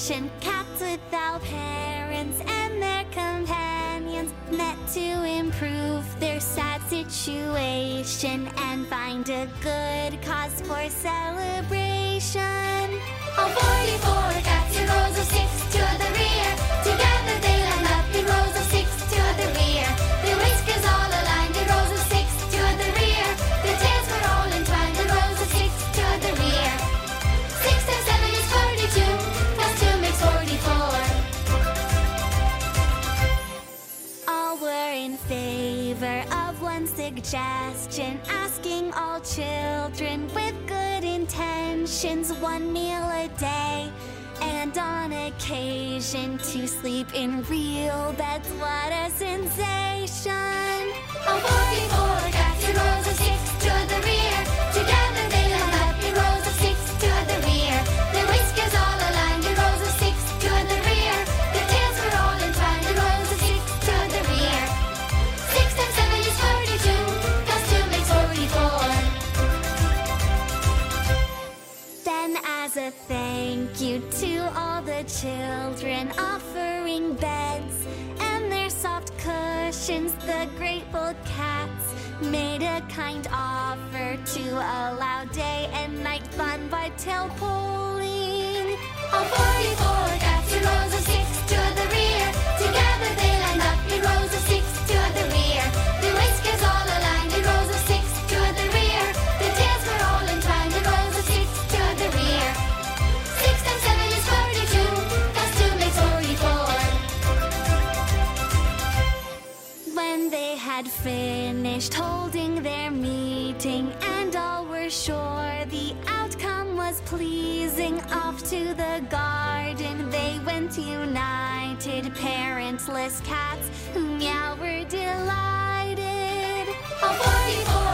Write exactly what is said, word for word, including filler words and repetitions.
sentient cats without parents and their companions met to improve their sad situation and find a good cause for celebration. All forty-four cats in rows of six to the rear. Together they line up in rows of six to the rear. Their whiskers all aligned in rows of six to the rear. Their tails were all entwined in rows of six to the rear. Six times seven is forty-two, plus two makes forty-four. All were in favor of one suggestion, asking all children with good intentions one meal a day, and on occasion to sleep in real beds. What a sensation! All forty-four cats in rows of six to the rear. Together they line up in rows of six to the rear. Their whiskers all aligned in rows of six to the rear. Their tails were all entwined in rows of six to the rear. Six times seven is forty-two, plus two makes forty-four. Then as a thank you to all the children, offering beds and their soft cushions, the grateful cats made a kind offer to allow day and night fun by tail pulling. All forty-four cats in rows of six to the rear. Together they line up in rows of six to the rear. Their whiskers all aligned in rows of six to the rear. Their tails were all entwined in rows of six to the rear. Six times seven is forty-two, plus two makes forty-four. When they had finished holding their meeting and all were sure the outcome was pleasing, off to the garden they went, united, parentless cats who meow were delighted. All forty-four